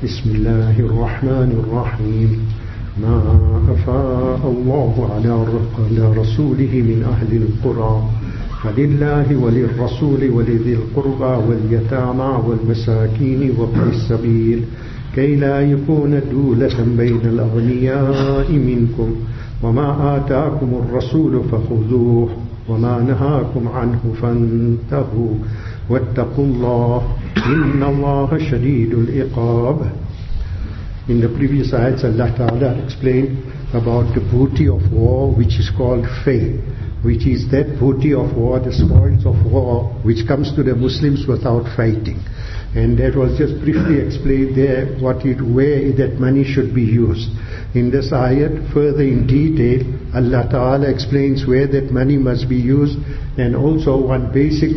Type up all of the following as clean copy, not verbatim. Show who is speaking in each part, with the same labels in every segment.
Speaker 1: بسم الله الرحمن الرحيم ما أفاء الله على رسوله من أهل القرى فلله وللرسول ولذي القربى واليتامى والمساكين وابن السبيل كي لا يكون دولة بين الأغنياء منكم وما آتاكم الرسول فخذوه وما نهاكم عنه فانتهوا واتقوا الله إن الله شديد العقاب. In the previous ayats, Allah Ta'ala explained about the booty of war, which is called fay, which is that booty of war, the spoils of war, which comes to the Muslims without fighting. And that was just briefly explained there, where that money should be used. In this ayat, further in detail, Allah Ta'ala explains where that money must be used, and also one basic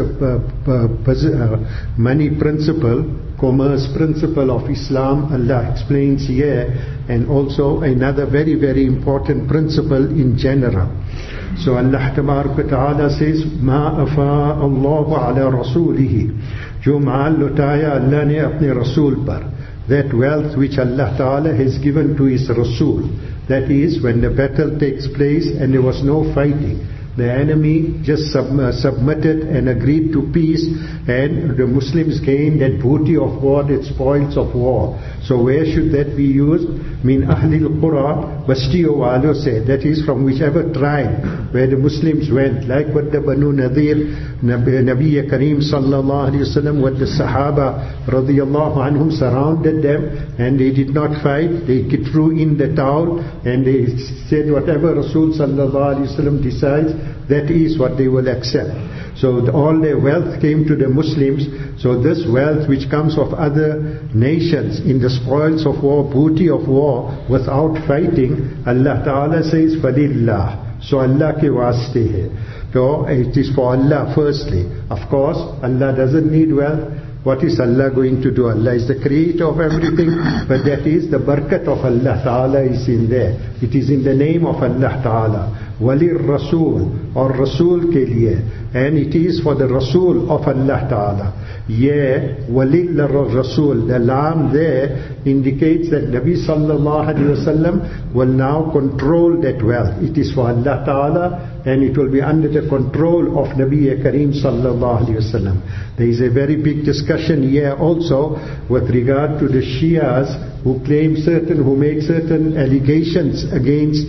Speaker 1: money principle, commerce principle of Islam, Allah explains here, and also another very, very important principle in general. So Allah Ta'ala says, مَا أَفَاءَ اللَّهُ عَلَى رَسُولِهِ جو مال لٹایا اللہ نے اپنے رسول پر, that wealth which Allah Ta'ala has given to His Rasul, that is when the battle takes place and there was no fighting, the enemy just submitted and agreed to peace, and the Muslims gained that booty of war, that spoils of war. So where should that be used? Min Ahlil Qura, Bastiyo Walo said, that is from whichever tribe where the Muslims went, like what the Banu Nadir, Nabi Kareem sallallahu alayhi wasallam, what the Sahaba radiyallahu anhum surrounded them and they did not fight, they threw in the towel and they said whatever Rasul sallallahu alayhi wasallam decides, that is what they will accept. So all their wealth came to the Muslims. So this wealth which comes of other nations in the spoils of war, booty of war, without fighting, Allah Ta'ala says, فَلِلَّهِ. So Allah ke waste hai. So it is for Allah firstly. Of course, Allah doesn't need wealth. What is Allah going to do? Allah is the creator of everything, but that is the barakat of Allah Ta'ala is in there. It is in the name of Allah Ta'ala. Walir Rasul, or Rasul ke liye. And it is for the Rasul of Allah Ta'ala. Yeah, Walil Rasul, the lam there indicates that Nabi Sallallahu Alaihi Wasallam will now control that wealth. It is for Allah Ta'ala and it will be under the control of Nabi Kareem Sallallahu Alaihi Wasallam. There is a very big discussion here also with regard to the Shias who claim who make certain allegations against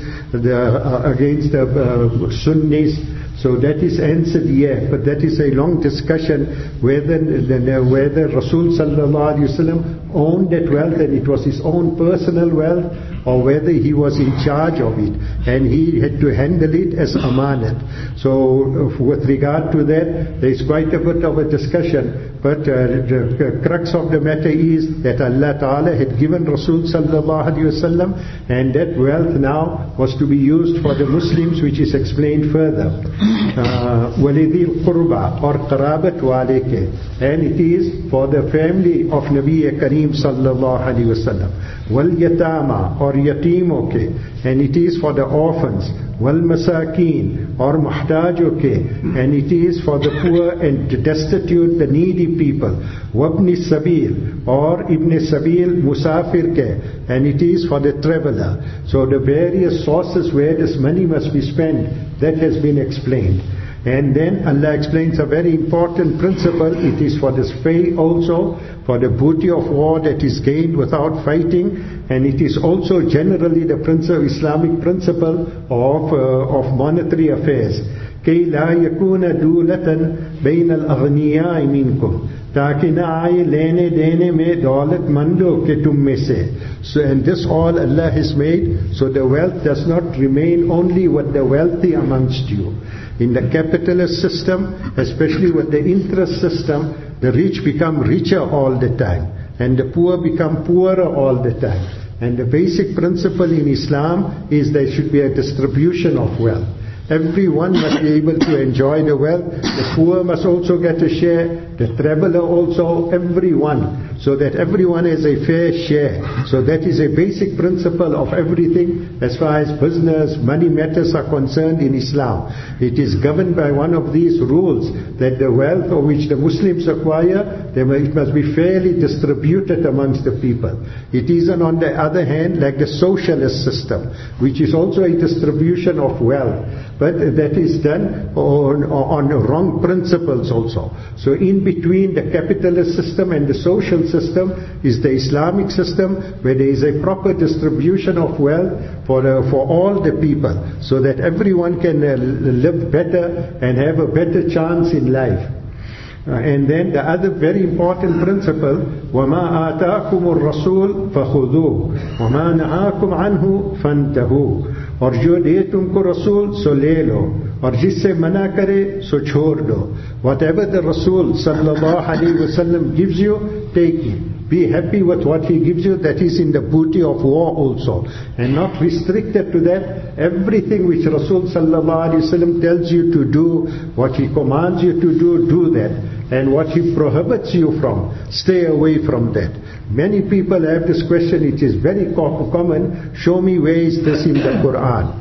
Speaker 1: the Sunnis. So that is answered here, but that is a long discussion whether Rasul sallallahu alaihi wasallam owned that wealth and it was his own personal wealth, or whether he was in charge of it and he had to handle it as amanat. So with regard to that, there is quite a bit of a discussion, but the crux of the matter is that Allah Ta'ala had given Rasul sallallahu alaihi wasallam, and that wealth now was to be used for the Muslims, which is explained further. وَلِذِي الْقُرْبَى, or qarabat waleke, and it is for the family of Nabi Kareem sallallahu alaihi wasallam. وَالْيَتَامَى, or yatimoke, and it is for the orphans. وَالْمَسَاكِينَ, or muhtajoke, and it is for the poor and the destitute, the needy people. وَابْنِ السَّبِيلِ, or Ibn Sabil, musafirke, and it is for the traveler. So the various sources where this money must be spent, that has been explained. And then Allah explains a very important principle. It is for this fay also, for the booty of war that is gained without fighting, and it is also generally the Islamic principle of monetary affairs. كَيْ لَا يَكُونَ دُولَةً بَيْنَ الْأَغْنِيَاءِ مِنْكُمْ, ताकि न आए लेने देने में दौलत मंदों के तुम में से. So, and this all Allah has made, so the wealth does not remain only with the wealthy amongst you. In the capitalist system, especially with the interest system, the rich become richer all the time and the poor become poorer all the time. And the basic principle in Islam is there should be a distribution of wealth. Everyone must be able to enjoy the wealth. The poor must also get a share. The traveler also, everyone. So that everyone has a fair share. So that is a basic principle of everything as far as business, money matters are concerned in Islam. It is governed by one of these rules, that the wealth of which the Muslims acquire, it must be fairly distributed amongst the people. It isn't on the other hand like the socialist system, which is also a distribution of wealth, but that is done on wrong principles also. So in between the capitalist system and the social system is the Islamic system, where there is a proper distribution of wealth for all the people, so that everyone can live better and have a better chance in life. And then the other very important principle, وَمَا آتَاكُمُ الرَّسُولُ فَخُذُوهُ وَمَا نَهَاكُمْ عَنْهُ فَانْتَهُوا. और जो दे तुमको रसूल सो ले लो, और जिससे मना करे सो छोड़ दो. Whatever the Rasul sallallahu alaihi wasallam gives you, take it. Be happy with what he gives you. That is in the booty of war also, and not restricted to that. Everything which Rasul sallallahu alaihi wasallam tells you to do, what he commands you to do, do that. And what he prohibits you from, stay away from that. Many people have this question, it is very common, show me where is this in the Quran.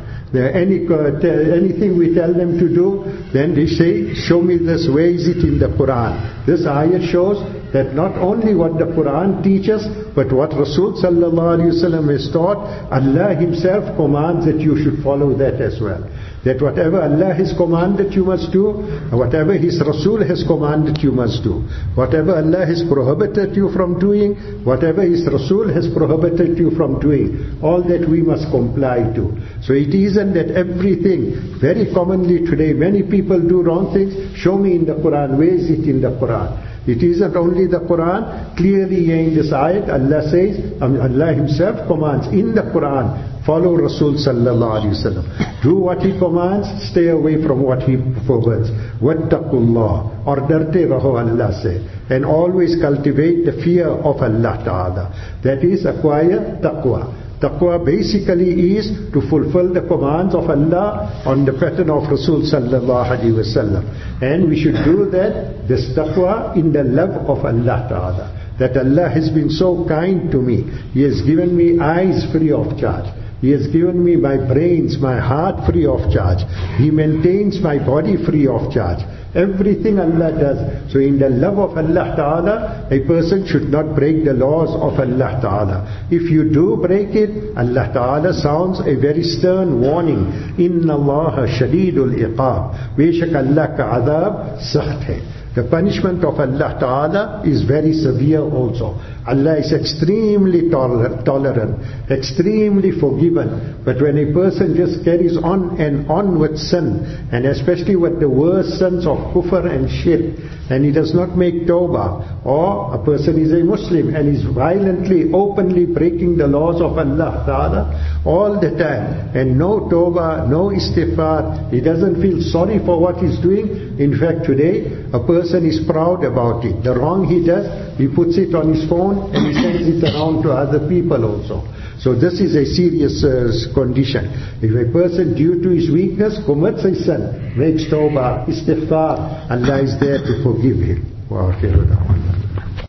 Speaker 1: Anything we tell them to do, then they say, show me this, where is it in the Quran? This ayat shows that not only what the Quran teaches, but what Rasul sallallahu alaihi wasallam has taught, Allah himself commands that you should follow that as well. That whatever Allah has commanded you must do, and whatever His Rasul has commanded you must do. Whatever Allah has prohibited you from doing, whatever His Rasul has prohibited you from doing, all that we must comply to. So it isn't that everything, very commonly today, many people do wrong things. Show me in the Quran, where is it in the Quran? It isn't only the Quran. Clearly in this ayat, Allah says, Allah Himself commands in the Quran, follow Rasul sallallahu alaihi wasallam. Do what he commands, stay away from what he forbids. Wattaqullah, or darte raho, Allah said. And always cultivate the fear of Allah Ta'ala. That is, acquire taqwa. Taqwa basically is to fulfill the commands of Allah on the pattern of Rasul sallallahu alaihi wasallam. And we should do that, this taqwa, in the love of Allah Ta'ala. That Allah has been so kind to me. He has given me eyes free of charge. He has given me my brains, my heart free of charge. He maintains my body free of charge. Everything Allah does. So in the love of Allah Ta'ala, a person should not break the laws of Allah Ta'ala. If you do break it, Allah Ta'ala sounds a very stern warning. Inna Allah shadidul iqab. Beshak Allah ka adab sakht hai. The punishment of Allah Ta'ala is very severe also. Allah is extremely tolerant, extremely forgiven. But when a person just carries on and on with sin, and especially with the worst sins of kufr and shirk, and he does not make tawbah, or a person is a Muslim and is violently, openly breaking the laws of Allah Ta'ala all the time, and no tawbah, no istighfar, he doesn't feel sorry for what he's doing. In fact, today, a person is proud about it. The wrong he does, he puts it on his phone and he sends it around to other people also. So this is a serious condition. If a person due to his weakness commits a sin, makes tawbah, istighfar, Allah is there to forgive him.